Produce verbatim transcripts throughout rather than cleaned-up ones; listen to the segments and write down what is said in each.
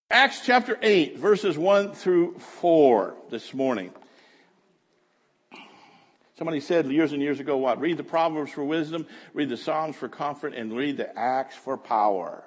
Acts chapter eight, verses one through four this morning. Somebody said years and years ago, what? Read the Proverbs for wisdom, read the Psalms for comfort, and read the Acts for power.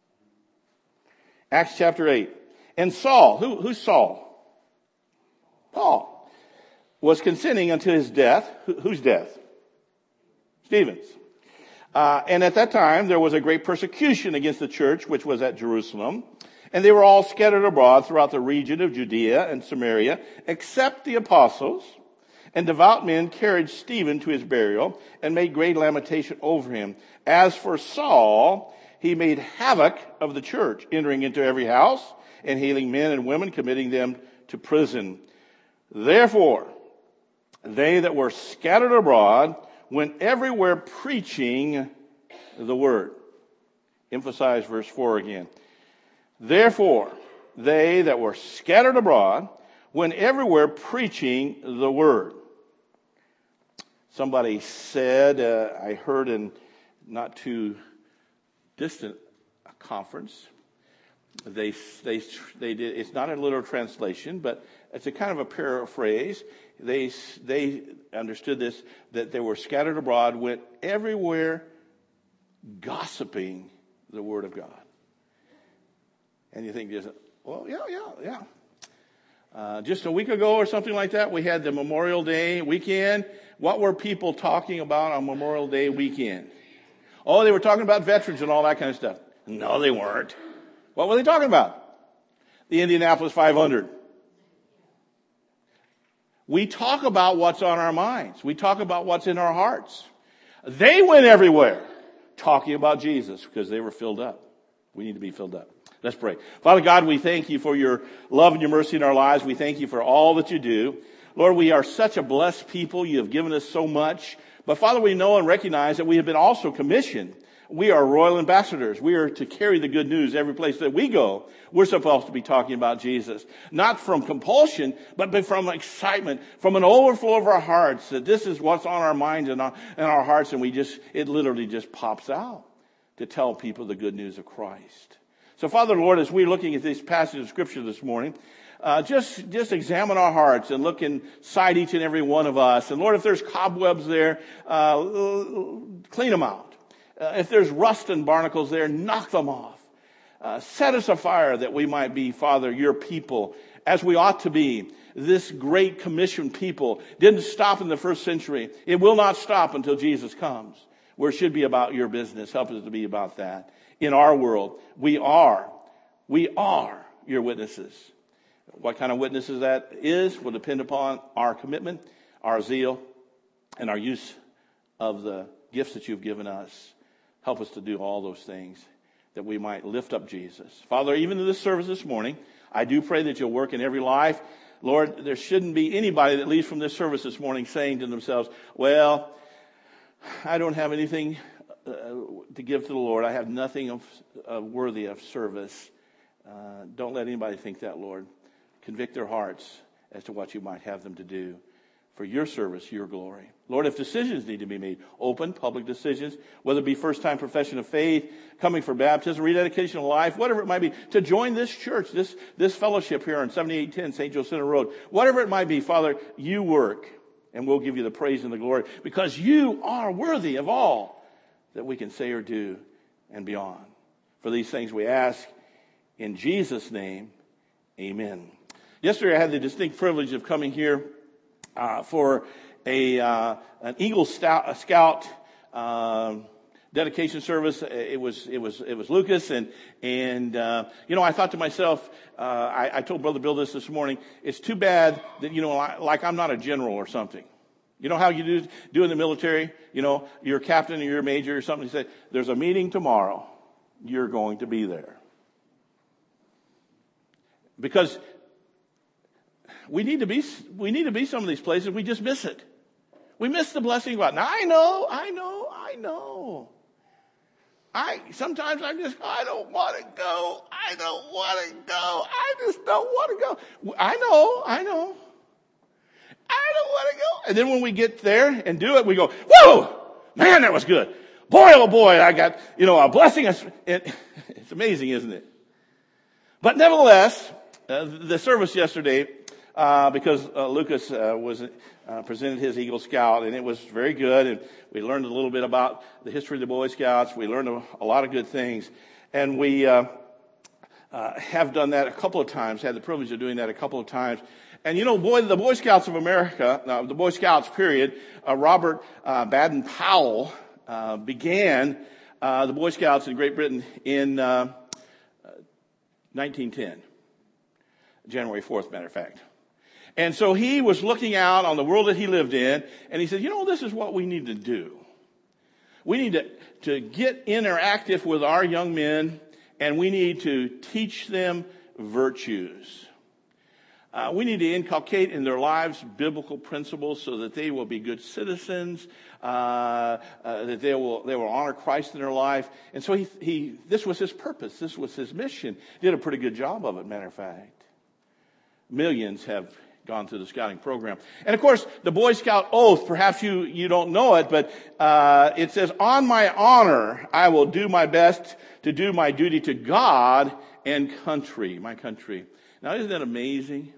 Acts chapter eight. And Saul, who, who's Saul? Paul, was consenting unto his death. Who, whose death? Stephen's. Uh, and at that time, there was a great persecution against the church, which was at Jerusalem. And they were all scattered abroad throughout the region of Judea and Samaria, except the apostles. And devout men carried Stephen to his burial and made great lamentation over him. As for Saul, he made havoc of the church, entering into every house and hailing men and women, committing them to prison. Therefore, they that were scattered abroad went everywhere preaching the word. Emphasize verse four again. Therefore, they that were scattered abroad went everywhere preaching the word. Somebody said, uh, I heard in not too distant a conference, they they they did. It's not a literal translation, but it's a kind of a paraphrase. They they understood this, that they were scattered abroad, went everywhere gossiping the word of God. And you think, well, yeah, yeah, yeah. Uh, just a week ago or something like that, we had the Memorial Day weekend. What were people talking about on Memorial Day weekend? Oh, they were talking about veterans and all that kind of stuff. No, they weren't. What were they talking about? The Indianapolis five hundred. We talk about what's on our minds. We talk about what's in our hearts. They went everywhere talking about Jesus because they were filled up. We need to be filled up. Let's pray. Father God, we thank you for your love and your mercy in our lives. We thank you for all that you do. Lord, we are such a blessed people. You have given us so much. But Father, we know and recognize that we have been also commissioned. We are royal ambassadors. We are to carry the good news every place that we go. We're supposed to be talking about Jesus. Not from compulsion, but from excitement, from an overflow of our hearts, that this is what's on our minds and our, and our hearts, and we just, it literally just pops out to tell people the good news of Christ. So, Father, Lord, as we're looking at this passage of Scripture this morning, uh, just, just examine our hearts and look inside each and every one of us. And, Lord, if there's cobwebs there, uh, clean them out. Uh, if there's rust and barnacles there, knock them off. Uh, set us afire that we might be, Father, your people, as we ought to be. This great commission people didn't stop in the first century. It will not stop until Jesus comes. Where it should be about your business. Help us to be about that. In our world, we are, we are your witnesses. What kind of witnesses that is will depend upon our commitment, our zeal, and our use of the gifts that you've given us. Help us to do all those things that we might lift up Jesus. Father, even in this service this morning, I do pray that you'll work in every life. Lord, there shouldn't be anybody that leaves from this service this morning saying to themselves, well, I don't have anything uh, to give to the Lord. I have nothing of, uh, worthy of service. Uh, don't let anybody think that, Lord. Convict their hearts as to what you might have them to do for your service, your glory. Lord, if decisions need to be made, open, public decisions, whether it be first-time profession of faith, coming for baptism, rededication of life, whatever it might be, to join this church, this, this fellowship here on seventy-eight ten Saint Joe Center Road, whatever it might be, Father, you work. And we'll give you the praise and the glory because you are worthy of all that we can say or do and beyond. For these things we ask in Jesus' name, amen. Yesterday I had the distinct privilege of coming here uh, for a uh, an Eagle Scout, a Scout um, dedication service. It was it was it was Lucas, and and uh, you know I thought to myself, uh, I, I told Brother Bill this this morning. It's too bad that you know like I'm not a general or something. You know how you do do in the military. You know you're a captain or you're a major or something. You say there's a meeting tomorrow. You're going to be there because we need to be we need to be some of these places. We just miss it. We miss the blessing of God. Now I know, I know, I know. I sometimes I just I don't want to go. I don't want to go. I just don't want to go. I know, I know. I don't want to go. And then when we get there and do it, we go, whoa, man, that was good. Boy, oh boy, I got, you know, a blessing. It's amazing, isn't it? But nevertheless, uh, the service yesterday, uh, because uh, Lucas uh, was uh, presented his Eagle Scout, and it was very good, and we learned a little bit about the history of the Boy Scouts. We learned a, a lot of good things, and we uh, uh, have done that a couple of times, had the privilege of doing that a couple of times. And you know, boy, the Boy Scouts of America, uh, the Boy Scouts period, uh, Robert uh, Baden-Powell uh, began uh, the Boy Scouts in Great Britain in uh, nineteen ten, January fourth, matter of fact. And so he was looking out on the world that he lived in, and he said, you know, this is what we need to do. We need to, to get interactive with our young men, and we need to teach them virtues. Uh, we need to inculcate in their lives biblical principles so that they will be good citizens, uh, uh, that they will they will honor Christ in their life. And so he he this was his purpose. This was his mission. Did a pretty good job of it, matter of fact. Millions have gone through the scouting program. And of course, the Boy Scout oath, perhaps you, you don't know it, but uh, it says, on my honor, I will do my best to do my duty to God and country, my country. Now, isn't that amazing?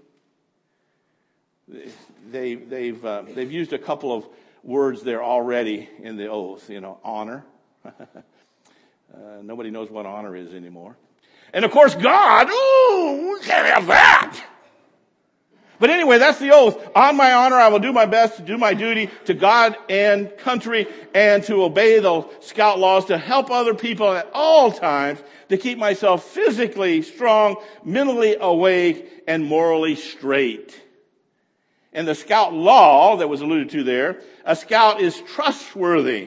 They, they've, uh, they've used a couple of words there already in the oath, you know, honor. uh, nobody knows what honor is anymore. And of course, God, ooh, we can't have that. But anyway, that's the oath. On my honor, I will do my best to do my duty to God and country and to obey the scout laws, to help other people at all times, to keep myself physically strong, mentally awake, and morally straight. And the scout law that was alluded to there, a scout is trustworthy,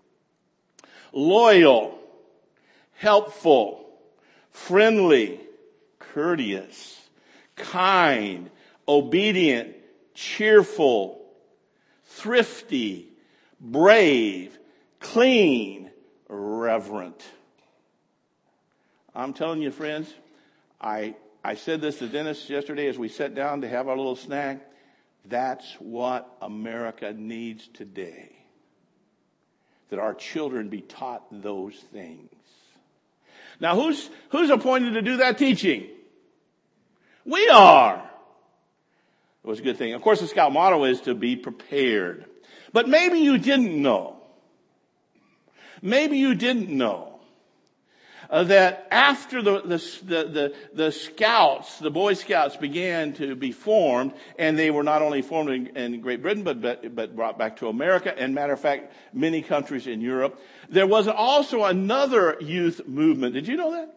loyal, helpful, friendly, courteous, kind, obedient, cheerful, thrifty, brave, clean, reverent. I'm telling you, friends, I I said this to Dennis yesterday as we sat down to have our little snack. That's what America needs today. That our children be taught those things. Now, who's who's appointed to do that teaching? We are. It was a good thing. Of course, the scout motto is to be prepared. But maybe you didn't know. Maybe you didn't know uh, that after the, the, the, the, the scouts, the Boy Scouts began to be formed, and they were not only formed in, in Great Britain, but, but, but brought back to America, and matter of fact, many countries in Europe, there was also another youth movement. Did you know that?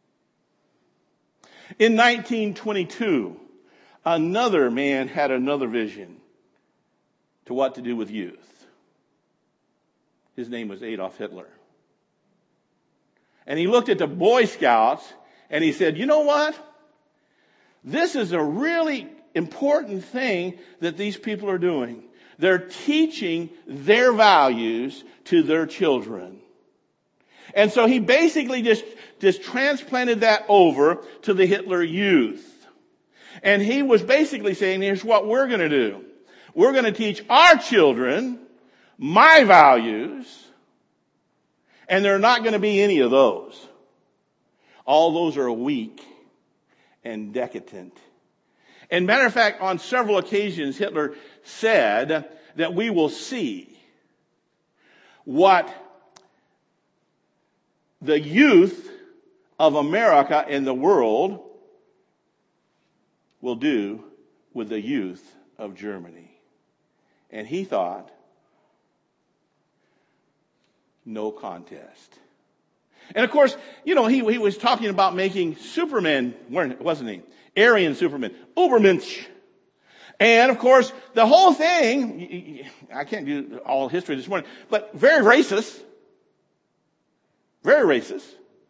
In nineteen twenty-two, another man had another vision to what to do with youth. His name was Adolf Hitler. And he looked at the Boy Scouts and he said, you know what? This is a really important thing that these people are doing. They're teaching their values to their children. And so he basically just, just transplanted that over to the Hitler Youth. And he was basically saying, here's what we're going to do. We're going to teach our children my values, and there are not going to be any of those. All those are weak and decadent. And matter of fact, on several occasions, Hitler said that we will see what the youth of America and the world will do with the youth of Germany. And he thought, no contest. And of course, you know, he, he was talking about making Superman, wasn't he? Aryan Superman, Ubermensch. And of course, the whole thing, I can't do all history this morning, but very racist. Very racist.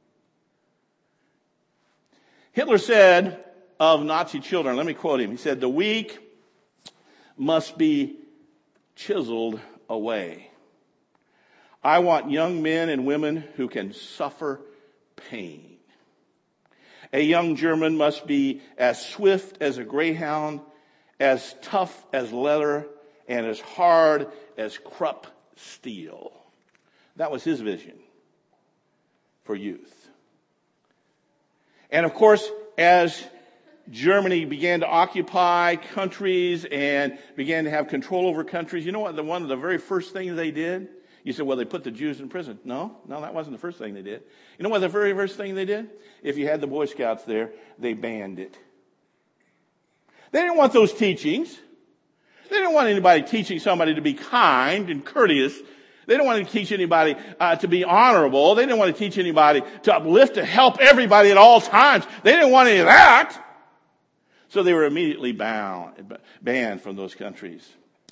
Hitler said of Nazi children, let me quote him. He said, the weak must be chiseled away. I want young men and women who can suffer pain. A young German must be as swift as a greyhound, as tough as leather, and as hard as Krupp steel. That was his vision for youth. And of course, as Germany began to occupy countries and began to have control over countries, you know what? The one of the very first things they did? You said, well, they put the Jews in prison. No, no, that wasn't the first thing they did. You know what the very first thing they did? If you had the Boy Scouts there, they banned it. They didn't want those teachings. They didn't want anybody teaching somebody to be kind and courteous. They didn't want to teach anybody uh, to be honorable. They didn't want to teach anybody to uplift, to help everybody at all times. They didn't want any of that. So they were immediately bound, banned from those countries.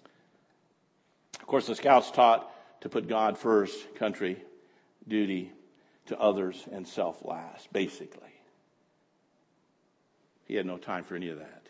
Of course, the Scouts taught to put God first, country, duty to others, and self last, basically. He had no time for any of that.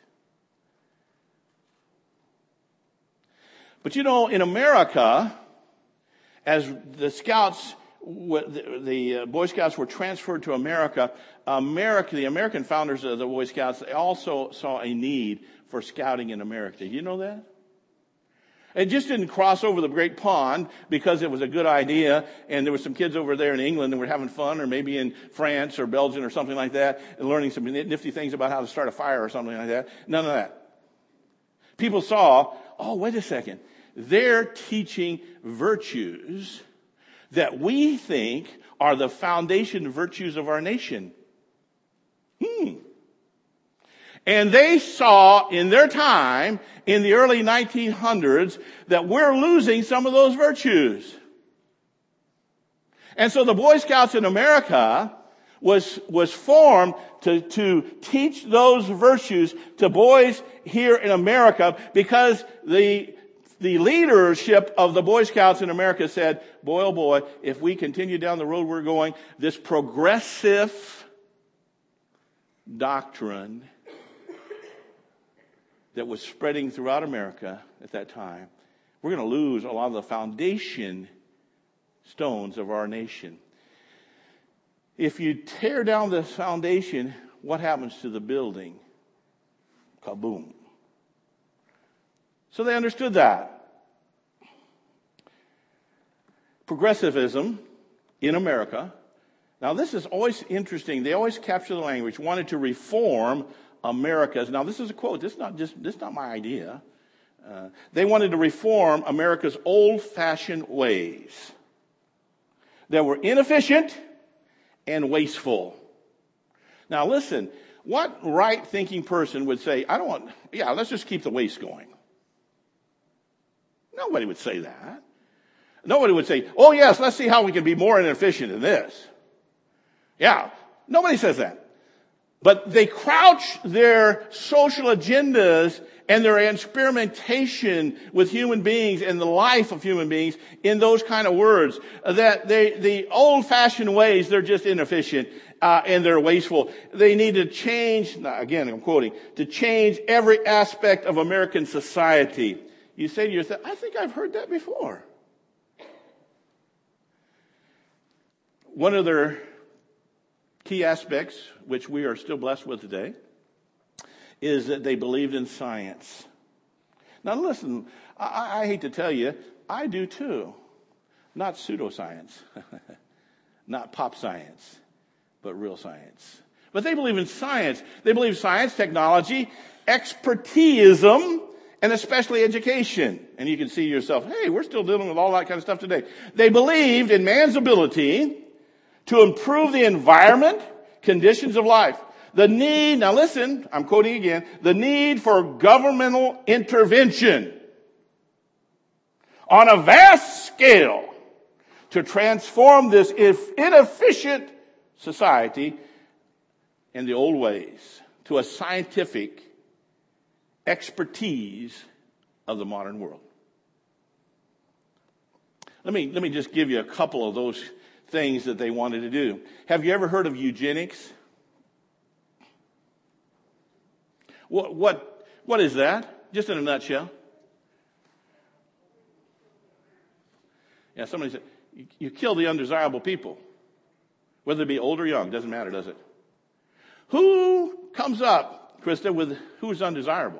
But you know, in America, as the Scouts, the, the Boy Scouts were transferred to America, America, the American founders of the Boy Scouts, they also saw a need for scouting in America. Did you know that? It just didn't cross over the Great Pond because it was a good idea and there were some kids over there in England that were having fun, or maybe in France or Belgium or something like that, and learning some nifty things about how to start a fire or something like that. None of that. People saw, oh, wait a second. They're teaching virtues that we think are the foundation virtues of our nation. Hmm. And they saw in their time, in the early nineteen hundreds, that we're losing some of those virtues. And so the Boy Scouts in America was, was formed to, to teach those virtues to boys here in America, because the, the leadership of the Boy Scouts in America said, boy, oh boy, if we continue down the road we're going, this progressive doctrine that was spreading throughout America at that time, we're going to lose a lot of the foundation stones of our nation. If you tear down the foundation, what happens to the building? Kaboom. So they understood that. Progressivism in America. Now this is always interesting. They always capture the language. Wanted to reform America's. Now this is a quote. This is not just. This is not my idea. Uh, they wanted to reform America's old-fashioned ways that were inefficient and wasteful. Now listen. What right-thinking person would say, "I don't want. Yeah, let's just keep the waste going"? Nobody would say that. Nobody would say, "Oh yes, let's see how we can be more inefficient in this." Yeah, nobody says that. But they crouch their social agendas and their experimentation with human beings and the life of human beings in those kind of words. That they, the old-fashioned ways, they're just inefficient uh, and they're wasteful. They need to change, again I'm quoting, to change every aspect of American society. You say to yourself, I think I've heard that before. One of their key aspects, which we are still blessed with today, is that they believed in science. Now listen, I, I hate to tell you, I do too. Not pseudoscience, not pop science, but real science. But they believe in science. They believe science, technology, expertism, and especially education. And you can see yourself, hey, we're still dealing with all that kind of stuff today. They believed in man's ability to improve the environment, conditions of life. The need, now listen, I'm quoting again, the need for governmental intervention on a vast scale to transform this inefficient society in the old ways to a scientific expertise of the modern world. Let me, let me just give you a couple of those things that they wanted to do. Have you ever heard of eugenics? What, what, what is that? Just in a nutshell. Yeah, somebody said, you, you kill the undesirable people. Whether they be old or young, doesn't matter, does it? Who comes up, Krista, with who's undesirable?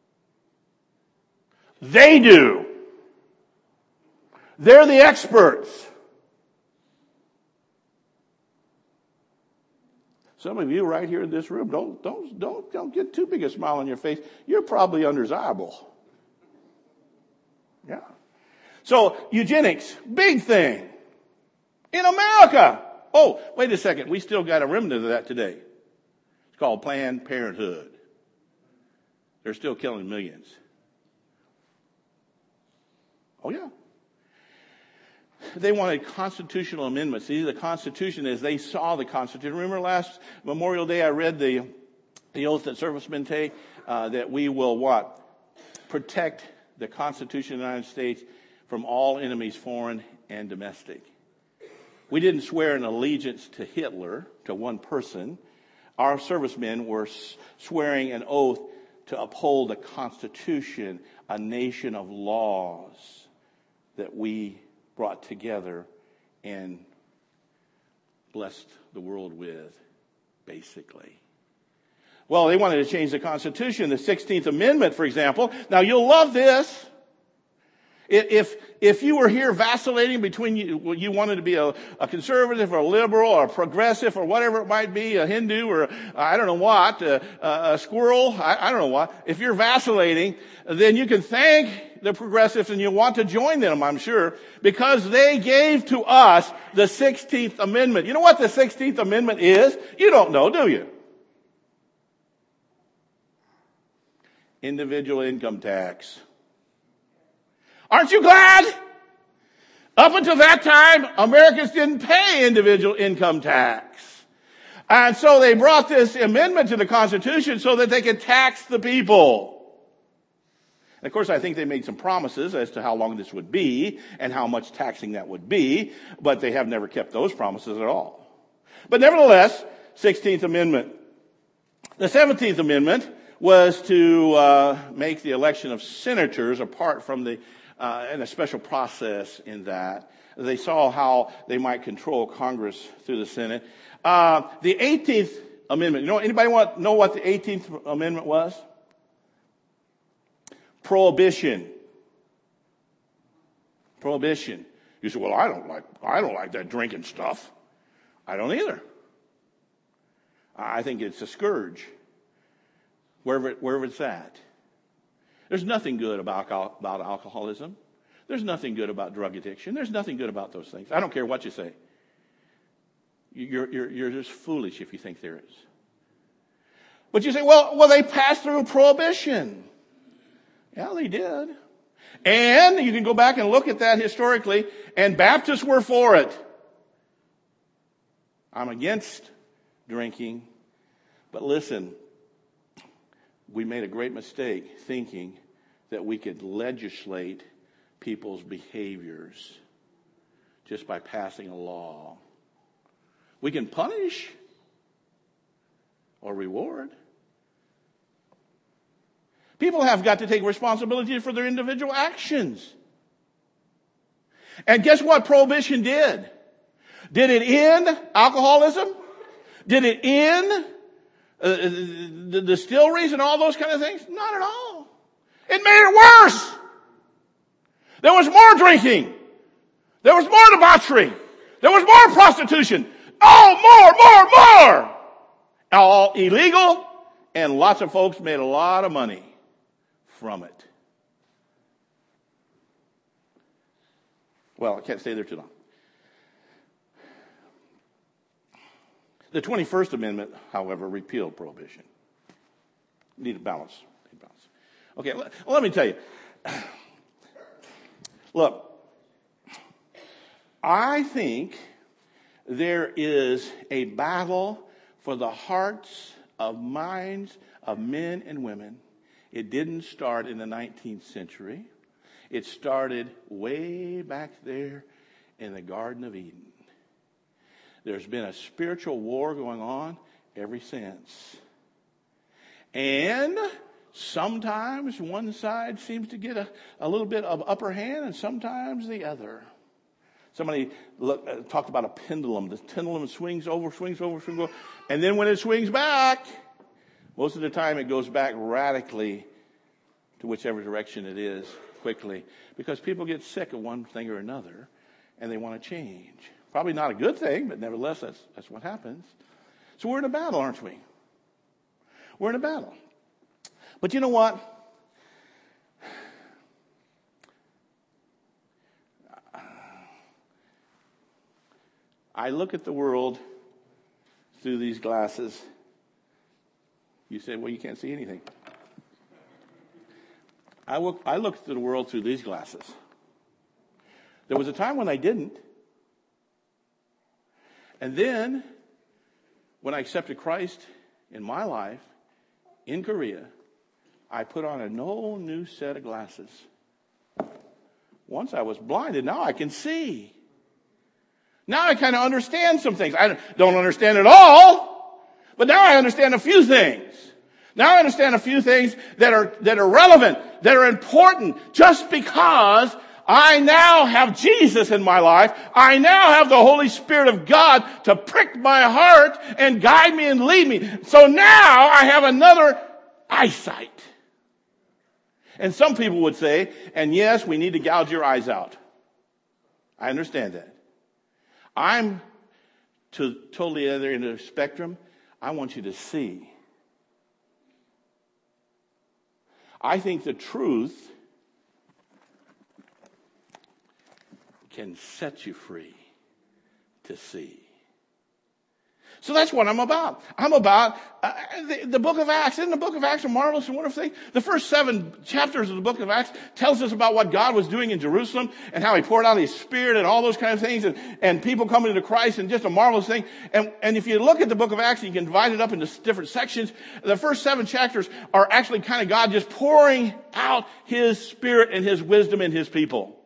They do. They're the experts. Some of you right here in this room, don't, don't, don't, don't get too big a smile on your face. You're probably undesirable. Yeah. So eugenics, big thing. In America. Oh, wait a second. We still got a remnant of that today. It's called Planned Parenthood. They're still killing millions. Oh, yeah. They wanted constitutional amendments. See, the Constitution, as they saw the Constitution. Remember last Memorial Day I read the, the oath that servicemen take, uh, that we will what? Protect the Constitution of the United States from all enemies, foreign and domestic. We didn't swear an allegiance to Hitler, to one person. Our servicemen were swearing an oath to uphold the Constitution, a nation of laws that we brought together and blessed the world with, basically. Well, they wanted to change the Constitution, the sixteenth Amendment, for example. Now, you'll love this. If, if you were here vacillating between you, you wanted to be a, a conservative or a liberal or a progressive or whatever it might be, a Hindu or I don't know what, a, a squirrel, I, I don't know what. If you're vacillating, then you can thank the progressives and you want to join them, I'm sure, because they gave to us the sixteenth Amendment. You know what the sixteenth Amendment is? You don't know, do you? Individual income tax. Aren't you glad? Up until that time, Americans didn't pay individual income tax. And so they brought this amendment to the Constitution so that they could tax the people. And of course, I think they made some promises as to how long this would be and how much taxing that would be, but they have never kept those promises at all. But nevertheless, sixteenth Amendment. The seventeenth Amendment was to uh, make the election of senators apart from the Uh, and a special process in that. They saw how they might control Congress through the Senate. Uh, the eighteenth Amendment. You know, anybody want know what the eighteenth Amendment was? Prohibition. Prohibition. You say, well, I don't like, I don't like that drinking stuff. I don't either. I think it's a scourge. Wherever, it, wherever it's at. There's nothing good about, about alcoholism. There's nothing good about drug addiction. There's nothing good about those things. I don't care what you say. You're, you're, you're just foolish if you think there is. But you say, well, well, they passed through prohibition. Yeah, they did. And you can go back and look at that historically, and Baptists were for it. I'm against drinking. But listen, we made a great mistake thinking that we could legislate people's behaviors just by passing a law. We can punish or reward. People have got to take responsibility for their individual actions. And guess what prohibition did? Did it end alcoholism? Did it end Uh, the distilleries and all those kind of things? Not at all. It made it worse. There was more drinking. There was more debauchery. There was more prostitution. Oh, more, more, more. All illegal, and lots of folks made a lot of money from it. Well, I can't stay there too long. The twenty-first Amendment, however, repealed prohibition. Need a balance. Need a balance. Okay, let, let me tell you. Look, I think there is a battle for the hearts of minds of men and women. It didn't start in the nineteenth century. It started way back there in the Garden of Eden. There's been a spiritual war going on ever since. And sometimes one side seems to get a, a little bit of upper hand and sometimes the other. Somebody look, uh, talked about a pendulum. The pendulum swings over, swings over, swings over. And then when it swings back, most of the time it goes back radically to whichever direction it is quickly. Because people get sick of one thing or another and they want to change. Probably not a good thing, but nevertheless, that's, that's what happens. So we're in a battle, aren't we? We're in a battle. But you know what? I look at the world through these glasses. You say, well, you can't see anything. I look, I look at the world through these glasses. There was a time when I didn't. And then, when I accepted Christ in my life, in Korea, I put on a whole new set of glasses. Once I was blinded, now I can see. Now I kind of understand some things. I don't understand it all, but now I understand a few things. Now I understand a few things that are, that are relevant, that are important, just because I now have Jesus in my life. I now have the Holy Spirit of God to prick my heart and guide me and lead me. So now I have another eyesight. And some people would say, and yes, we need to gouge your eyes out. I understand that. I'm to totally other end of the spectrum. I want you to see. I think the truth can set you free to see. So that's what I'm about. I'm about uh, the, the book of Acts. Isn't the book of Acts a marvelous and wonderful thing? The first seven chapters of the book of Acts tells us about what God was doing in Jerusalem and how he poured out his Spirit and all those kind of things, and, and people coming to Christ, and just a marvelous thing. And, and if you look at the book of Acts, you can divide it up into different sections. The first seven chapters are actually kind of God just pouring out his Spirit and his wisdom in his people.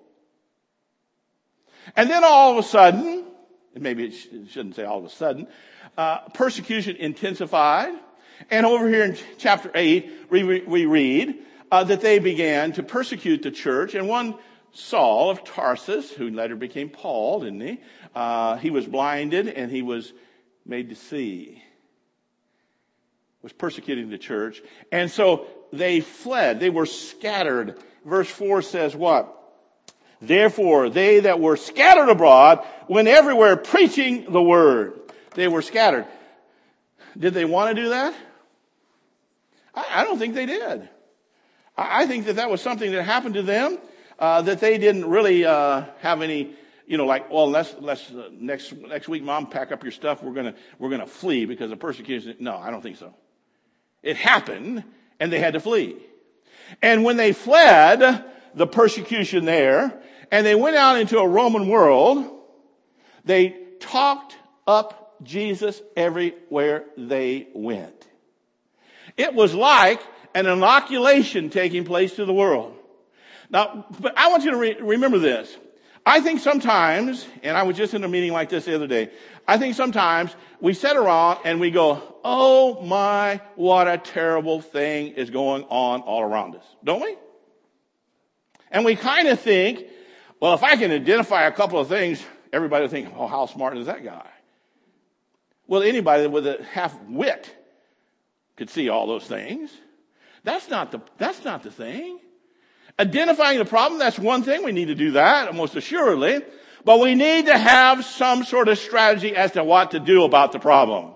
And then all of a sudden, and maybe it, sh- it shouldn't say all of a sudden, uh, persecution intensified. And over here in chapter eight, we, we read uh, that they began to persecute the church. And one Saul of Tarsus, who later became Paul, didn't he? Uh, he was blinded and he was made to see. Was persecuting the church. And so they fled. They were scattered. Verse four says what? Therefore, they that were scattered abroad went everywhere preaching the word. They were scattered. Did they want to do that? I, I don't think they did. I, I think that that was something that happened to them, uh, that they didn't really uh, have any, you know, like, well, let's let's uh, next next week, Mom, pack up your stuff. We're gonna we're gonna flee because of persecution. No, I don't think so. It happened, and they had to flee. And when they fled the persecution there, and they went out into a Roman world, they talked up Jesus everywhere they went. It was like an inoculation taking place to the world. Now, but I want you to re- remember this. I think sometimes, and I was just in a meeting like this the other day, I think sometimes we sit around and we go, oh my, what a terrible thing is going on all around us. Don't we? And we kind of think, well, if I can identify a couple of things, everybody will think, oh, how smart is that guy? Well, anybody with a half wit could see all those things. That's not the, that's not the thing. Identifying the problem, that's one thing. We need to do that, most assuredly. But we need to have some sort of strategy as to what to do about the problem.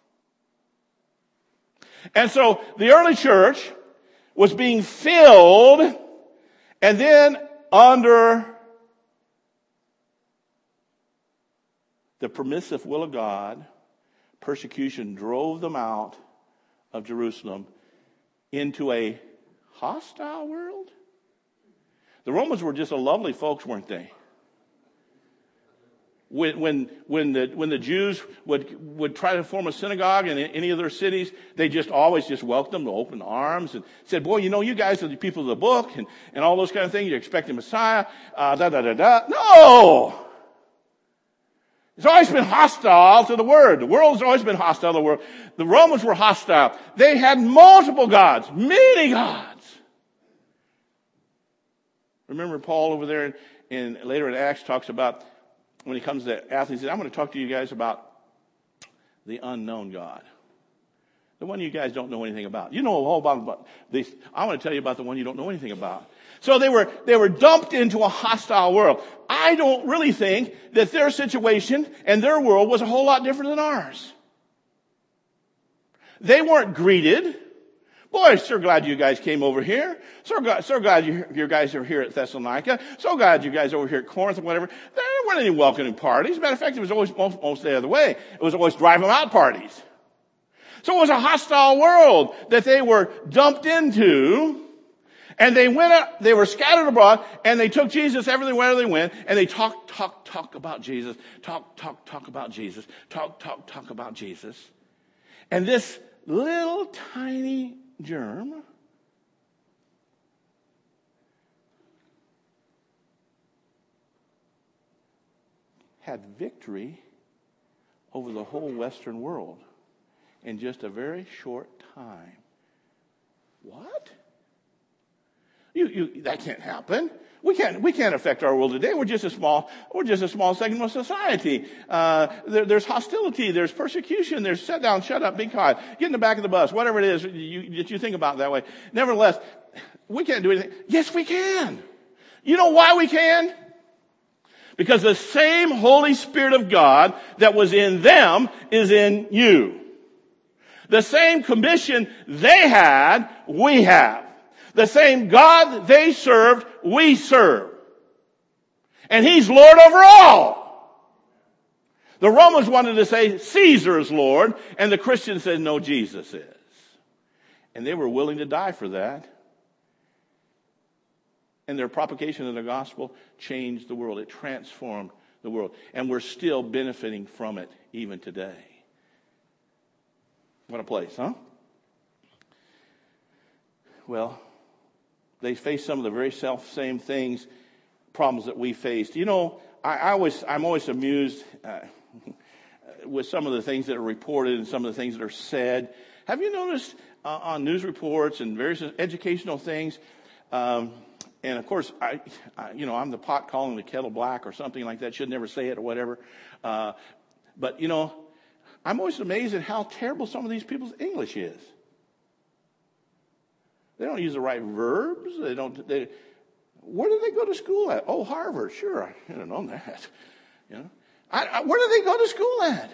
And so the early church was being filled, and then under the permissive will of God, persecution drove them out of Jerusalem into a hostile world. The Romans were just a lovely folks, weren't they? When, when, when the, when the Jews would, would try to form a synagogue in any of their cities, they just always just welcomed them with open arms and said, boy, you know, you guys are the people of the book and, and all those kind of things. You're expecting Messiah, uh, da, da, da, da. No! It's always been hostile to the word. The world's always been hostile to the world. The Romans were hostile. They had multiple gods, many gods. Remember Paul over there in, in later in Acts talks about when he comes to Athens, he said, I'm going to talk to you guys about the unknown God. The one you guys don't know anything about. You know a whole lot about this. I want to tell you about the one you don't know anything about. So they were, they were dumped into a hostile world. I don't really think that their situation and their world was a whole lot different than ours. They weren't greeted. Boy, so glad you guys came over here. So glad, so glad you, you guys are here at Thessalonica. So glad you guys are over here at Corinth or whatever. There weren't any welcoming parties. As a matter of fact, it was always most, most the other way. It was always drive them out parties. So it was a hostile world that they were dumped into. And they went up, they were scattered abroad, and they took Jesus everywhere they went, and they talk, talk, talk about Jesus. Talk, talk, talk about Jesus. Talk, talk, talk about Jesus. And this little tiny germ had victory over the whole Western world in just a very short time. What? You, you, that can't happen. We can't, we can't affect our world today. We're just a small, we're just a small segment of society. Uh, there, there's hostility, there's persecution, there's sit down, shut up, be quiet, get in the back of the bus, whatever it is you, that you think about that way. Nevertheless, we can't do anything. Yes, we can. You know why we can? Because the same Holy Spirit of God that was in them is in you. The same commission they had, we have. The same God they served, we serve. And He's Lord over all. The Romans wanted to say Caesar is Lord, and the Christians said no, Jesus is. And they were willing to die for that. And their propagation of the gospel changed the world. It transformed the world. And we're still benefiting from it even today. What a place, huh? Well, they faced some of the very self same things, problems that we faced. You know, I, I always, I'm always amused uh, with some of the things that are reported and some of the things that are said. Have you noticed uh, on news reports and various educational things? Um, and of course, I, I, you know, I'm the pot calling the kettle black or something like that. Should never say it or whatever. Uh, but you know, I'm always amazed at how terrible some of these people's English is. They don't use the right verbs. They don't. They, where did they go to school at? Oh, Harvard. Sure, I should have known that. You know, I, I, where did they go to school at?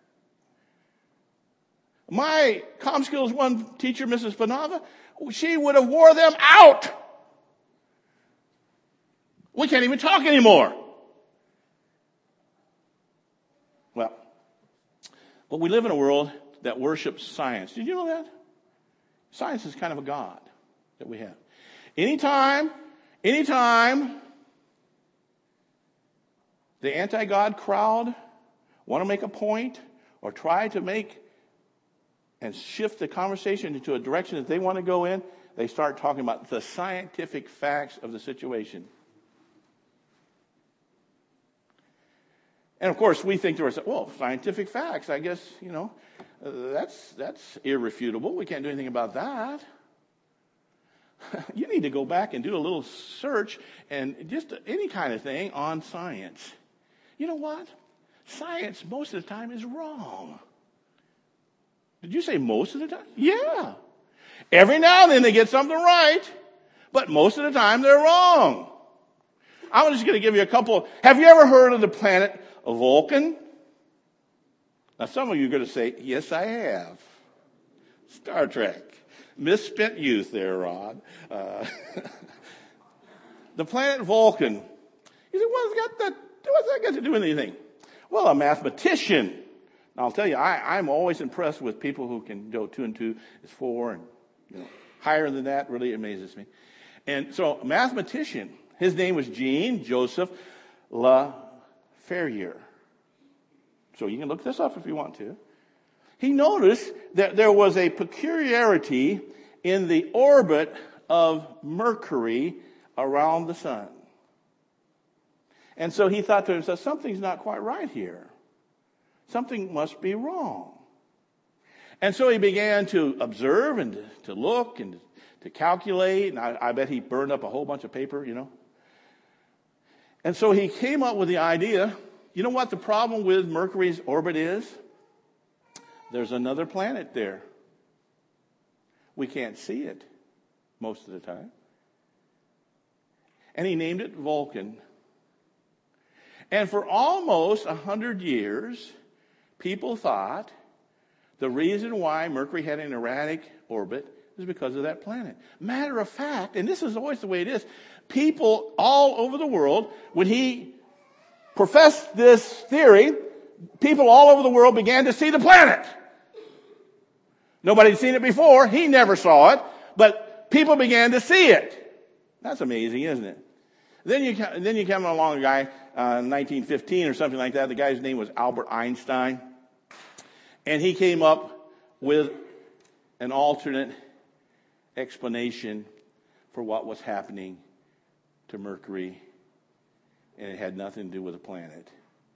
My comm skills one teacher, Missus Panava, she would have wore them out. We can't even talk anymore. Well, but we live in a world that worships science. Did you know that? Science is kind of a god that we have. Anytime, anytime the anti-God crowd want to make a point or try to make and shift the conversation into a direction that they want to go in, they start talking about the scientific facts of the situation. And of course, we think to ourselves, well, scientific facts, I guess, you know, uh, that's that's irrefutable. We can't do anything about that. You need to go back and do a little search and just any kind of thing on science. You know what? Science most of the time is wrong. Did you say most of the time? Yeah. Every now and then they get something right, but most of the time they're wrong. I'm just going to give you a couple. Have you ever heard of the planet Vulcan? Now some of you are going to say, yes, I have. Star Trek. Misspent youth there, Rod. Uh, the planet Vulcan. You say, what's got that, what's that got to do with anything? Well, a mathematician. Now, I'll tell you, I, I'm always impressed with people who can go two and two is four, and you know, higher than that really amazes me. And so, a mathematician, his name was Jean Joseph La Ferrier. So you can look this up if you want to. He noticed that there was a peculiarity in the orbit of Mercury around the sun. And so he thought to himself, something's not quite right here. Something must be wrong. And so he began to observe and to, to look and to calculate. And I, I bet he burned up a whole bunch of paper, you know. And so he came up with the idea, you know what the problem with Mercury's orbit is? There's another planet there. We can't see it most of the time. And he named it Vulcan. And for almost a hundred years, people thought The reason why Mercury had an erratic orbit is because of that planet. Matter of fact, and this is always the way it is, people all over the world, when he professed this theory, people all over the world began to see the planet. Nobody had seen it before. He never saw it, but people began to see it. That's amazing, isn't it? Then you then you come along a guy, uh, nineteen fifteen or something like that. The guy's name was Albert Einstein, and he came up with an alternate explanation for what was happening to Mercury, and it had nothing to do with the planet.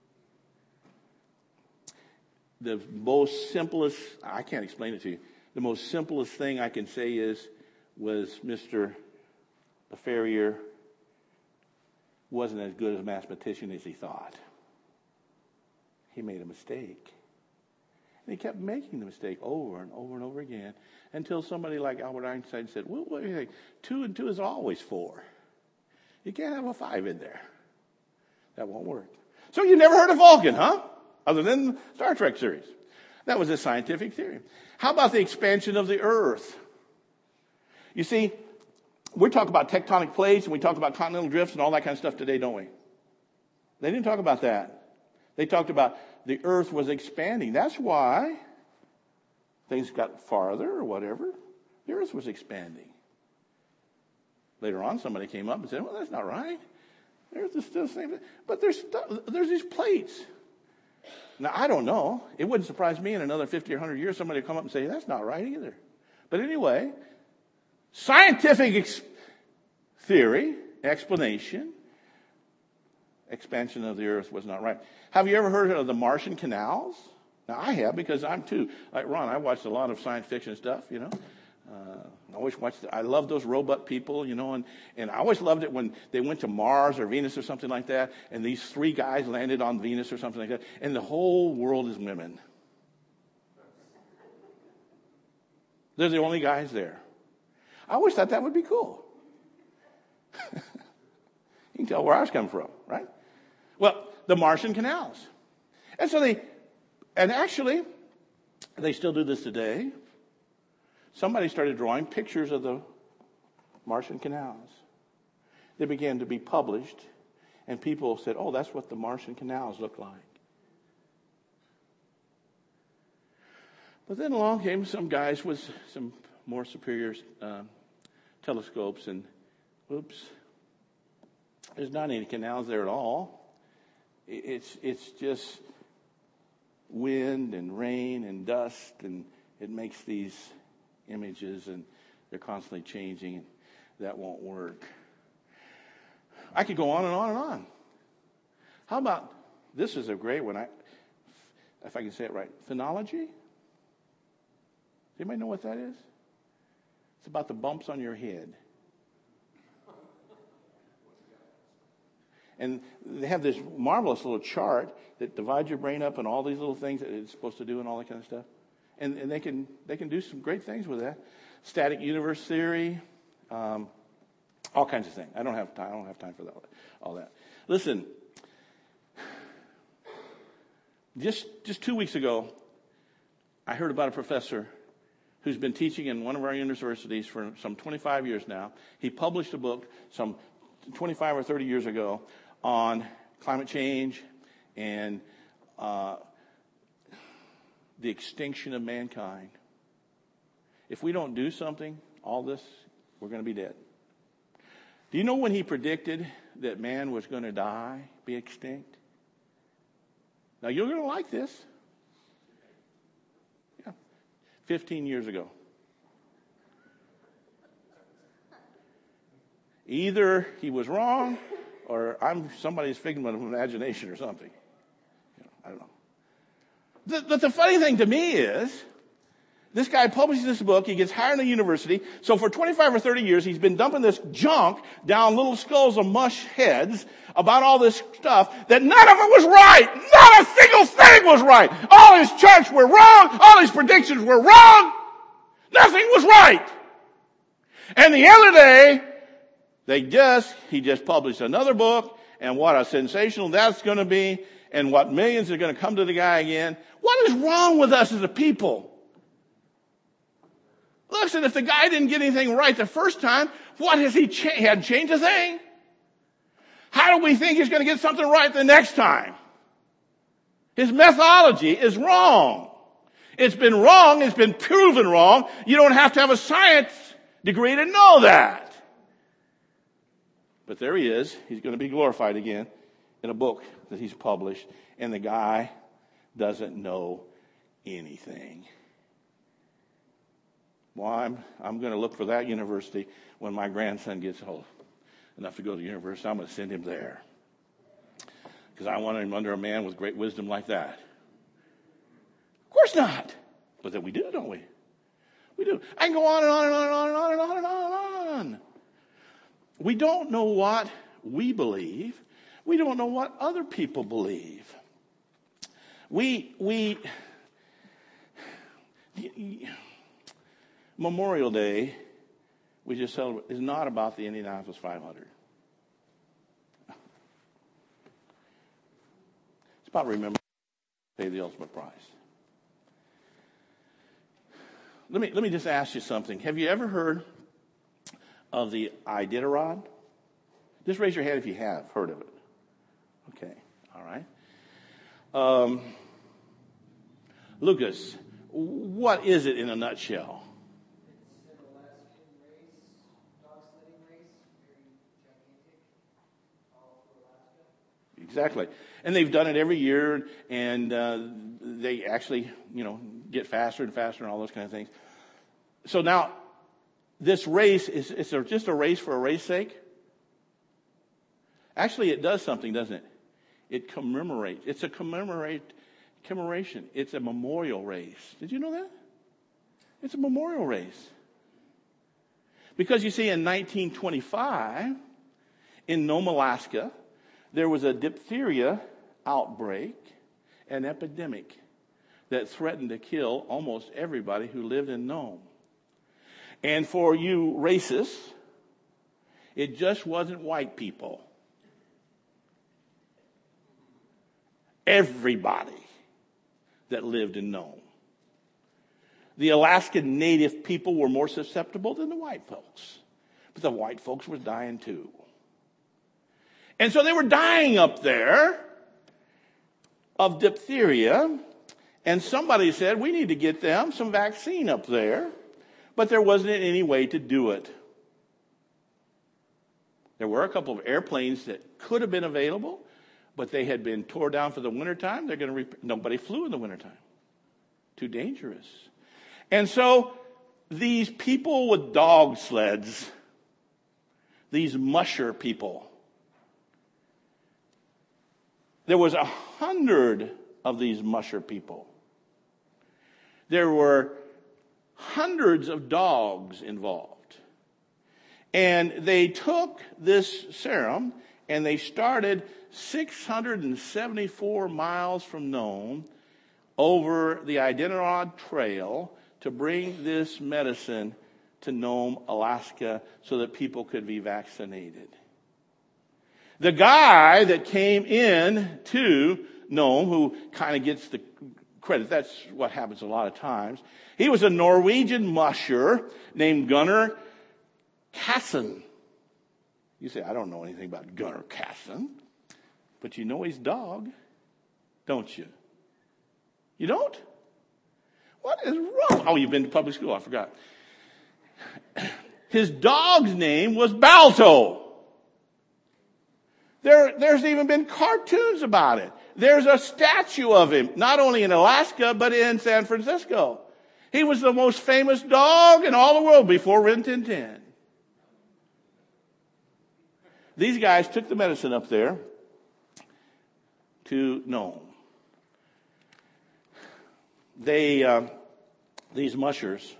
The most simplest, I can't explain it to you, the most simplest thing I can say is, was Mister Leverrier wasn't as good a mathematician as he thought. He made a mistake. And he kept making the mistake over and over and over again until somebody like Albert Einstein said, well, what do you think? Two and two is always four. You can't have a five in there. That won't work. So you never heard of Vulcan, huh? Other than the Star Trek series. That was a scientific theory. How about the expansion of the earth? You see, we talk about tectonic plates and we talk about continental drifts and all that kind of stuff today, don't we? They didn't talk about that. They talked about the earth was expanding. That's why things got farther or whatever. The earth was expanding. Later on, somebody came up and said, well, that's not right. The earth is still the same. But there's, there's these plates. Now, I don't know. It wouldn't surprise me in another fifty or one hundred years somebody would come up and say, that's not right either. But anyway, scientific ex- theory, explanation, expansion of the earth was not right. Have you ever heard of the Martian canals? Now, I have, because I'm too, like Ron, I watched a lot of science fiction stuff, you know. Uh, I always watched, I love those robot people, you know, and, and I always loved it when they went to Mars or Venus or something like that, and these three guys landed on Venus or something like that, and the whole world is women. They're the only guys there. I always thought that would be cool. You can tell where I was coming from, right? Well, the Martian canals. And so they, and actually, they still do this today. Somebody started drawing pictures of the Martian canals. They began to be published, and people said, oh, that's what the Martian canals look like. But then along came some guys with some more superior uh, telescopes, and oops, there's not any canals there at all. It's, it's just wind and rain and dust, and it makes these images, and they're constantly changing, and that won't work. I could go on and on and on. How about, this is a great one, I, if I can say it right, phenology? Does anybody know what that is? It's about the bumps on your head. And they have this marvelous little chart that divides your brain up and all these little things that it's supposed to do and all that kind of stuff. And, and they can they can do some great things with that. Static universe theory, um, all kinds of things. I don't have time. I don't have time for that, all that. Listen, just just two weeks ago, I heard about a professor who's been teaching in one of our universities for some twenty-five years now. He published a book some twenty-five or thirty years ago on climate change and uh, the extinction of mankind. If we don't do something, all this, we're going to be dead. Do you know when he predicted that man was going to die, be extinct? Now, you're going to like this. Yeah. fifteen years ago. Either he was wrong, or I'm somebody's figment of imagination or something. You know, I don't know. The, but the funny thing to me is, this guy publishes this book, he gets hired in a university, so for twenty-five or thirty years, he's been dumping this junk down little skulls of mush heads about all this stuff that none of it was right. Not a single thing was right. All his charts were wrong. All his predictions were wrong. Nothing was right. And the other day, they just, he just published another book, and what a sensational that's going to be. and what millions are going to come to the guy again. What is wrong with us as a people? Listen, if the guy didn't get anything right the first time, what has he changed? He hadn't changed a thing. How do we think he's going to get something right the next time? His methodology is wrong. It's been wrong. It's been proven wrong. You don't have to have a science degree to know that. But there he is. He's going to be glorified again in a book that he's published. And the guy doesn't know anything. Well, I'm, I'm going to look for that university when my grandson gets old enough to go to the university. I'm going to send him there. Because I want him under a man with great wisdom like that. Of course not. But that we do, don't we? We do. I can go on and on and on and on and on and on and on and on. We don't know what we believe. We don't know what other people believe. We, we, Memorial Day, we just celebrate, is not about the Indianapolis five hundred. It's about remembering to pay the ultimate price. Let me, let me just ask you something. Have you ever heard of the Iditarod? Just raise your hand if you have heard of it. Okay, all right. Um, Lucas, what is it in a nutshell? It's an Alaskan race, dog sledding race, very gigantic, all through Alaska. Exactly. And they've done it every year, and uh, they actually, you know, get faster and faster and all those kind of things. So now, this race, is it's a, just a race for a race sake? Actually, it does something, doesn't it? It commemorates. It's a commemorate, commemoration. It's a memorial race. Did you know that? It's a memorial race. Because you see, in nineteen twenty-five, in Nome, Alaska, there was a diphtheria outbreak, an epidemic that threatened to kill almost everybody who lived in Nome. And for you racists, it just wasn't white people. Everybody that lived in Nome. The Alaskan Native people were more susceptible than the white folks. But the white folks were dying too. And so they were dying up there of diphtheria. And somebody said, we need to get them some vaccine up there. But there wasn't any way to do it. There were a couple of airplanes that could have been available, but they had been tore down for the wintertime. They're going to rep- nobody flew in the wintertime. Too dangerous. And so these people with dog sleds, these musher people, there was a hundred of these musher people. There were hundreds of dogs involved. And they took this serum and they started six hundred seventy-four miles from Nome over the Iditarod Trail to bring this medicine to Nome, Alaska, so that people could be vaccinated. The guy that came in to Nome, who kind of gets the credit, that's what happens a lot of times, he was a Norwegian musher named Gunnar Kasson. You say, I don't know anything about Gunnar Kasson, but you know his dog, don't you? You don't? What is wrong? Oh, you've been to public school, I forgot. His dog's name was Balto. There, there's even been cartoons about it. There's a statue of him, not only in Alaska, but in San Francisco. He was the most famous dog in all the world before Rin Tin Tin. These guys took the medicine up there to Nome. They, uh, these mushers,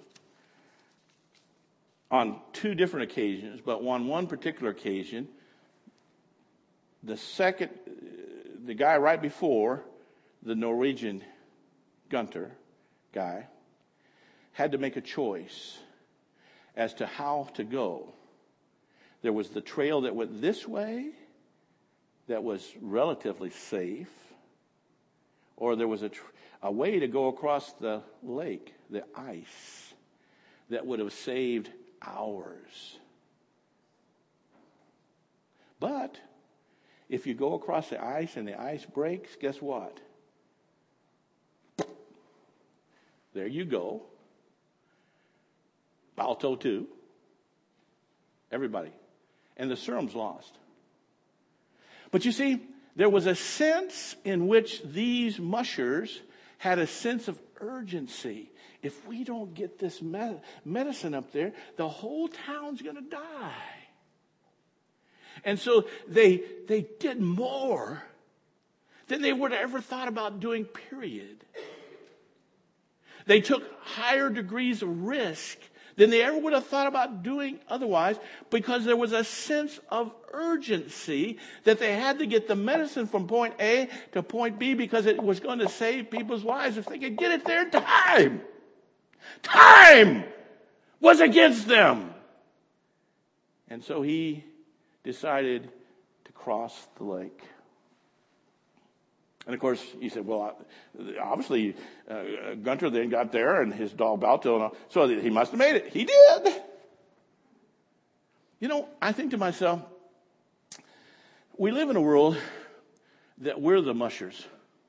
on two different occasions, but on one particular occasion, the second, the guy right before, the Norwegian Gunter guy, had to make a choice as to how to go. There was the trail that went this way that was relatively safe, or there was a, tr- a way to go across the lake, the ice, that would have saved hours. But if you go across the ice and the ice breaks, guess what? There you go. Balto too. Everybody. And the serum's lost. But you see, there was a sense in which these mushers had a sense of urgency. If we don't get this med- medicine up there, the whole town's going to die. And so they they did more than they would have ever thought about doing, period. They took higher degrees of risk than they ever would have thought about doing otherwise, because there was a sense of urgency that they had to get the medicine from point A to point B, because it was going to save people's lives if they could get it there in time. Time was against them. And so he decided to cross the lake. And of course, he said, well, obviously, uh, Gunter then got there and his dog Balto, so he must have made it. He did. You know, I think to myself, we live in a world that we're the mushers.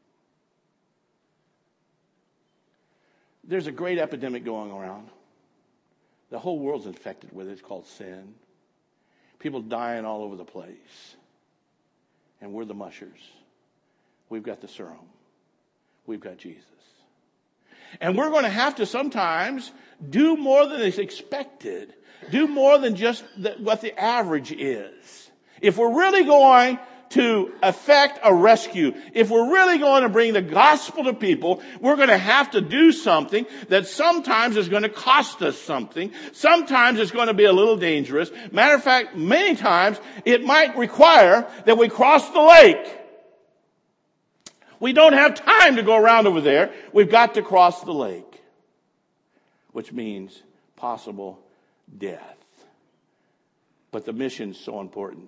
There's a great epidemic going around. The whole world's infected with it. It's called sin. People dying all over the place. And we're the mushers. We've got the serum. We've got Jesus. And we're going to have to sometimes do more than is expected. Do more than just the, what the average is. If we're really going to effect a rescue, if we're really going to bring the gospel to people, we're going to have to do something that sometimes is going to cost us something. Sometimes it's going to be a little dangerous. Matter of fact, many times it might require that we cross the lake. We don't have time to go around over there. We've got to cross the lake, which means possible death. But the mission's so important.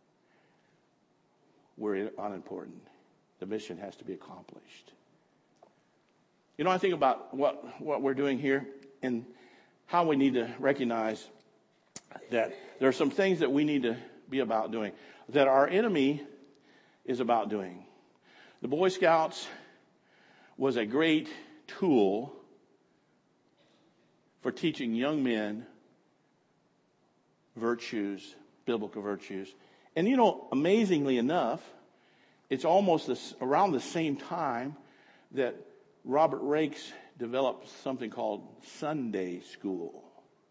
We're unimportant. The mission has to be accomplished. You know, I think about what, what we're doing here and how we need to recognize that there are some things that we need to be about doing, that our enemy is about doing. The Boy Scouts was a great tool for teaching young men virtues, biblical virtues. And you know, amazingly enough, it's almost this, around the same time that Robert Rakes developed something called Sunday School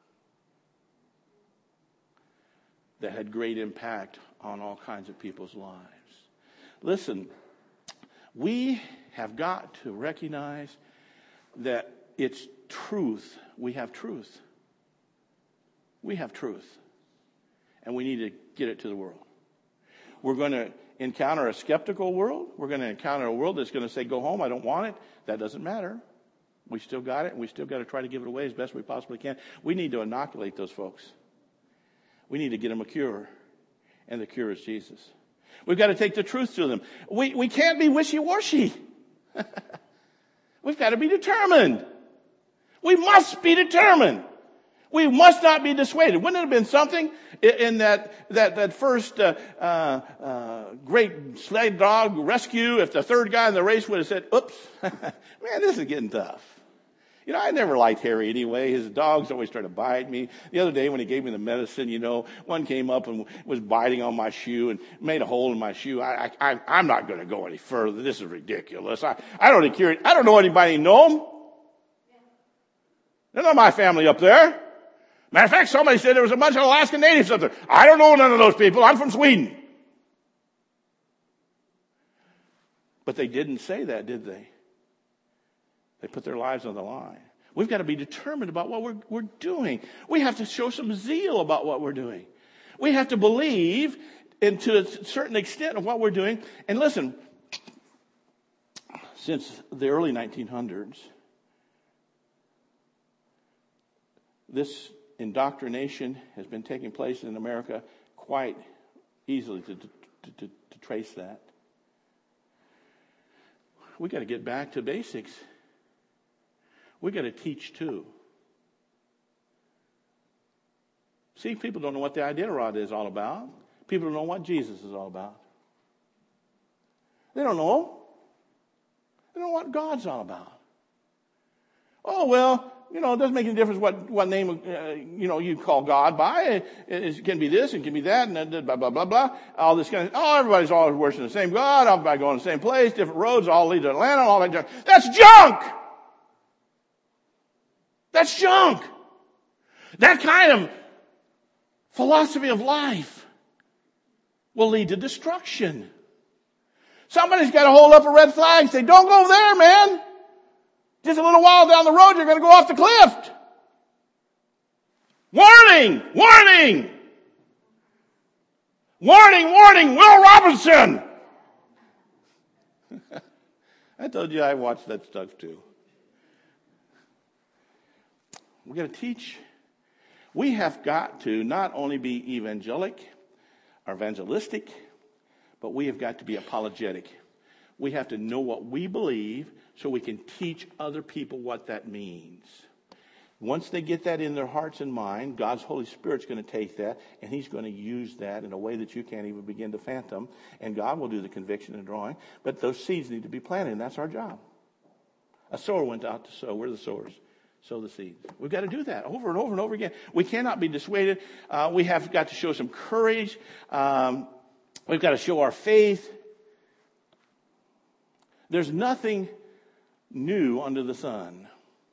that had great impact on all kinds of people's lives. Listen, we have got to recognize that it's truth. We have truth. We have truth. And we need to get it to the world. We're going to encounter a skeptical world. We're going to encounter a world that's going to say, go home, I don't want it. That doesn't matter. We still got it, and we still got to try to give it away as best we possibly can. We need to inoculate those folks. We need to get them a cure, and the cure is Jesus. We've got to take the truth to them. We, we can't be wishy-washy. We've got to be determined. We must be determined. We must not be dissuaded. Wouldn't it have been something in that that that first uh, uh, uh, great sled dog rescue if the third guy in the race would have said, oops, man, this is getting tough. You know, I never liked Harry anyway. His dogs always tried to bite me. The other day when he gave me the medicine, you know, one came up and was biting on my shoe and made a hole in my shoe. I, I, I'm not going to go any further. This is ridiculous. I, I don't care. I don't know anybody know him. They're not my family up there. Matter of fact, somebody said there was a bunch of Alaskan natives up there. I don't know none of those people. I'm from Sweden. But they didn't say that, did they? They put their lives on the line. We've got to be determined about what we're, we're doing. We have to show some zeal about what we're doing. We have to believe, and to a certain extent, of what we're doing. And listen, since the early nineteen hundreds, this indoctrination has been taking place in America quite easily to, to, to, to trace that. we got to get back to basics. We got to teach too. See, people don't know what the Iditarod is all about. People don't know what Jesus is all about. They don't know. They don't know what God's all about. Oh, well, you know, it doesn't make any difference what, what name, uh, you know, you call God by. It, it can be this, it can be that, and blah, blah, blah, blah. All this kind of, oh, everybody's always worshiping the same God. Everybody going to the same place, different roads, all lead to Atlanta, all that junk. That's junk! That's junk! That kind of philosophy of life will lead to destruction. Somebody's got to hold up a red flag and say, don't go there, man. Just a little while down the road, you're going to go off the cliff. Warning! Warning! Warning, warning, Will Robinson! I told you I watched that stuff too. We're going to teach. We have got to not only be evangelic or evangelistic, but we have got to be apologetic. We have to know what we believe so we can teach other people what that means. Once they get that in their hearts and mind, God's Holy Spirit's going to take that and He's going to use that in a way that you can't even begin to fathom. And God will do the conviction and drawing. But those seeds need to be planted, and that's our job. A sower went out to sow. We're the sowers. Sow the seeds. We've got to do that over and over and over again. We cannot be dissuaded. Uh, we have got to show some courage. Um, we've got to show our faith. There's nothing new under the sun.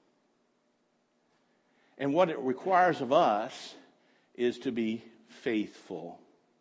And what it requires of us is to be faithful.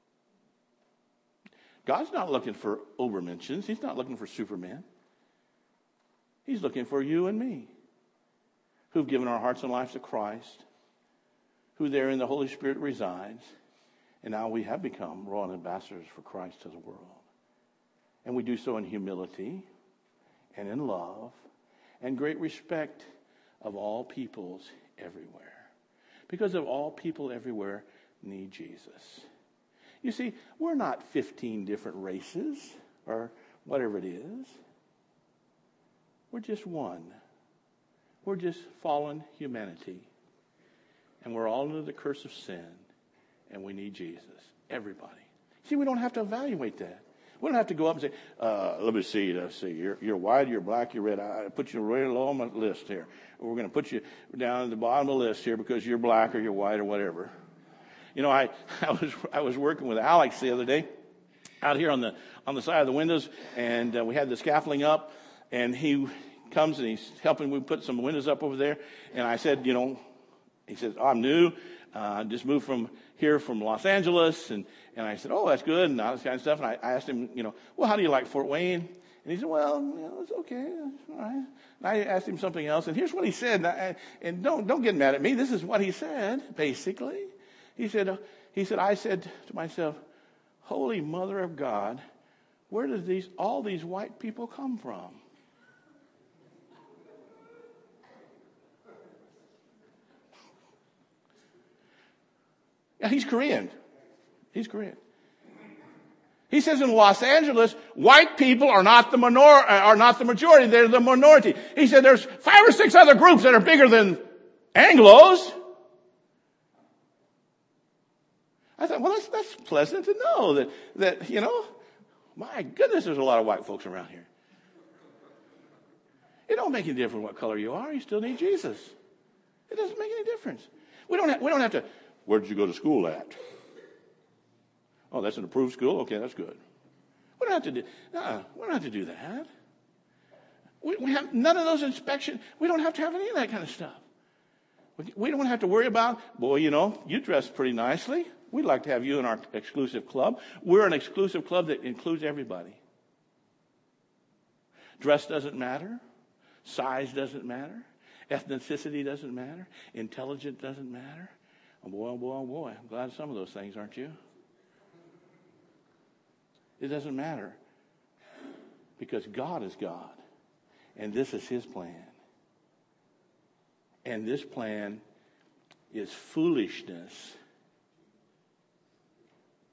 God's not looking for Obermenschens. He's not looking for Superman. He's looking for you and me, who've given our hearts and lives to Christ, who there in the Holy Spirit resides, and now we have become royal ambassadors for Christ to the world. And we do so in humility and in love and great respect of all peoples everywhere. Because of all people everywhere need Jesus. You see, we're not fifteen different races or whatever it is. We're just one. We're just fallen humanity. And we're all under the curse of sin. And we need Jesus. Everybody. See, we don't have to evaluate that. We don't have to go up and say, uh, let me see, let's see, you're, you're white, you're black, you're red. I put you really low on my list here. We're going to put you down at the bottom of the list here because you're black or you're white or whatever. You know, I, I was I was working with Alex the other day out here on the on the side of the windows, and uh, we had the scaffolding up, and he comes and he's helping me put some windows up over there. And I said, you know, he says, oh, I'm new. I uh, just moved from here from Los Angeles. And, and I said, oh, that's good. And all this kind of stuff. And I, I asked him, you know, well, how do you like Fort Wayne? And he said, well, you know, it's okay. It's all right. And I asked him something else. And here's what he said. And, I, and don't, don't get mad at me. This is what he said, basically. He said, uh, he said, I said to myself, Holy Mother of God, where did these all these white people come from? Yeah, he's Korean. He's Korean. He says in Los Angeles, white people are not the minor, are not the majority. They're the minority. He said there's five or six other groups that are bigger than Anglos. I thought, well, that's, that's pleasant to know that, that, you know, my goodness, there's a lot of white folks around here. It don't make any difference what color you are. You still need Jesus. It doesn't make any difference. We don't have, we don't have to, where did you go to school at? Oh, that's an approved school? Okay, that's good. We don't have to do, uh, we don't have to do that. We, we have none of those inspections. We don't have to have any of that kind of stuff. We, we don't have to worry about, boy, you know, you dress pretty nicely. We'd like to have you in our exclusive club. We're an exclusive club that includes everybody. Dress doesn't matter. Size doesn't matter. Ethnicity doesn't matter. Intelligence doesn't matter. Oh boy, oh boy, oh boy. I'm glad some of those things, aren't you? It doesn't matter. Because God is God. And this is His plan. And this plan is foolishness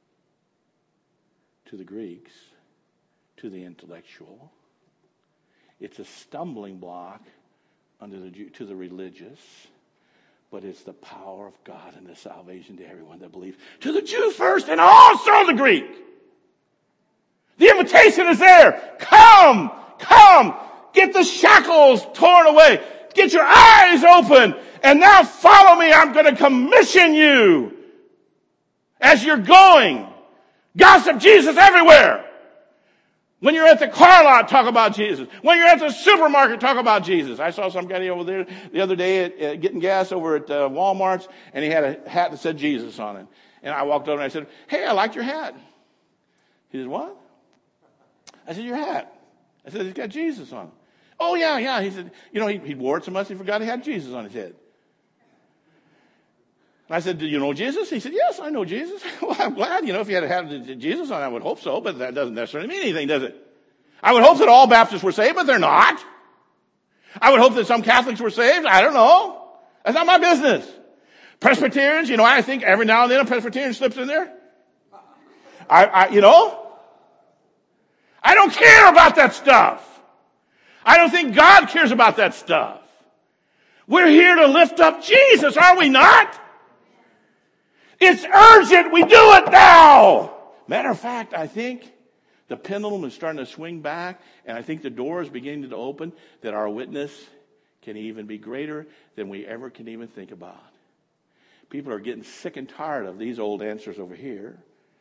to the Greeks, to the intellectual. It's a stumbling block under the Jew, to the religious, but it's the power of God and the salvation to everyone that believes. To the Jew first and also the Greek. The invitation is there. Come, come, get the shackles torn away. Get your eyes open. And now follow me. I'm going to commission you as you're going. Gossip Jesus everywhere. When you're at the car lot, talk about Jesus. When you're at the supermarket, talk about Jesus. I saw some guy over there the other day at, uh, getting gas over at uh, Walmart's, and he had a hat that said Jesus on it. And I walked over and I said, hey, I like your hat. He said, what? I said, your hat. I said, it's got Jesus on it. Oh, yeah, yeah. He said, you know, he, he wore it so much he forgot he had Jesus on his head. And I said, do you know Jesus? He said, yes, I know Jesus. Well, I'm glad, you know, if you had had Jesus on, I would hope so, but that doesn't necessarily mean anything, does it? I would hope that all Baptists were saved, but they're not. I would hope that some Catholics were saved. I don't know. That's not my business. Presbyterians, you know, I think every now and then a Presbyterian slips in there. I, I you know, I don't care about that stuff. I don't think God cares about that stuff. We're here to lift up Jesus, are we not? It's urgent. We do it now. Matter of fact, I think the pendulum is starting to swing back, and I think the door is beginning to open that our witness can even be greater than we ever can even think about. People are getting sick and tired of these old answers over here.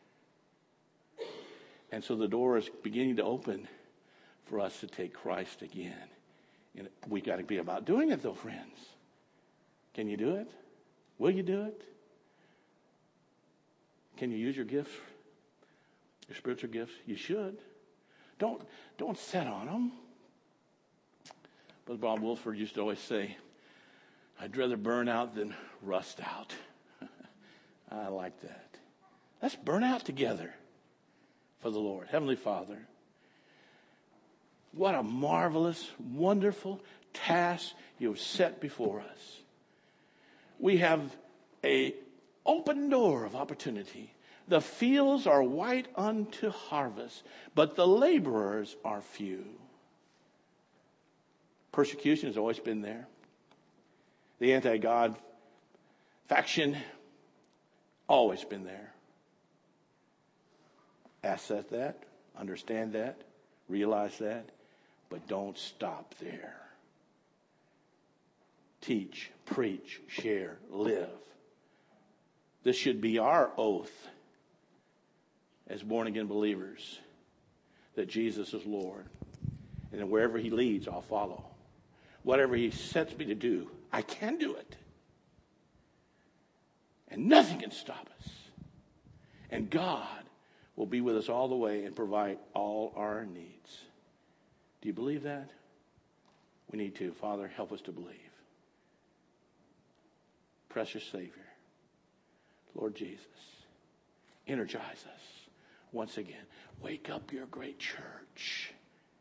And so the door is beginning to open for us to take Christ again. And we got to be about doing it, though, friends. Can you do it? Will you do it? Can you use your gifts, your spiritual gifts? You should. Don't don't sit on them. Brother Bob Wilford used to always say, I'd rather burn out than rust out. I like that. Let's burn out together for the Lord. Heavenly Father, what a marvelous, wonderful task you have set before us. We have a open door of opportunity. The fields are white unto harvest, but the laborers are few. Persecution has always been there. The anti-God faction, always been there. Accept that, understand that, realize that, but don't stop there. Teach, preach, share, live. This should be our oath as born-again believers that Jesus is Lord. And that wherever he leads, I'll follow. Whatever he sets me to do, I can do it. And nothing can stop us. And God will be with us all the way and provide all our needs. Do you believe that? We need to. Father, help us to believe. Precious Savior, Lord Jesus, energize us once again. Wake up your great church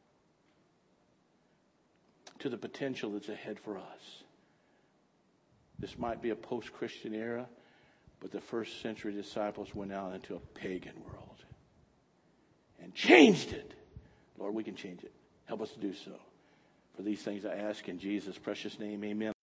to the potential that's ahead for us. This might be a post-Christian era, but the first century disciples went out into a pagan world and changed it. Lord, we can change it. Help us to do so. For these things I ask in Jesus' precious name, amen.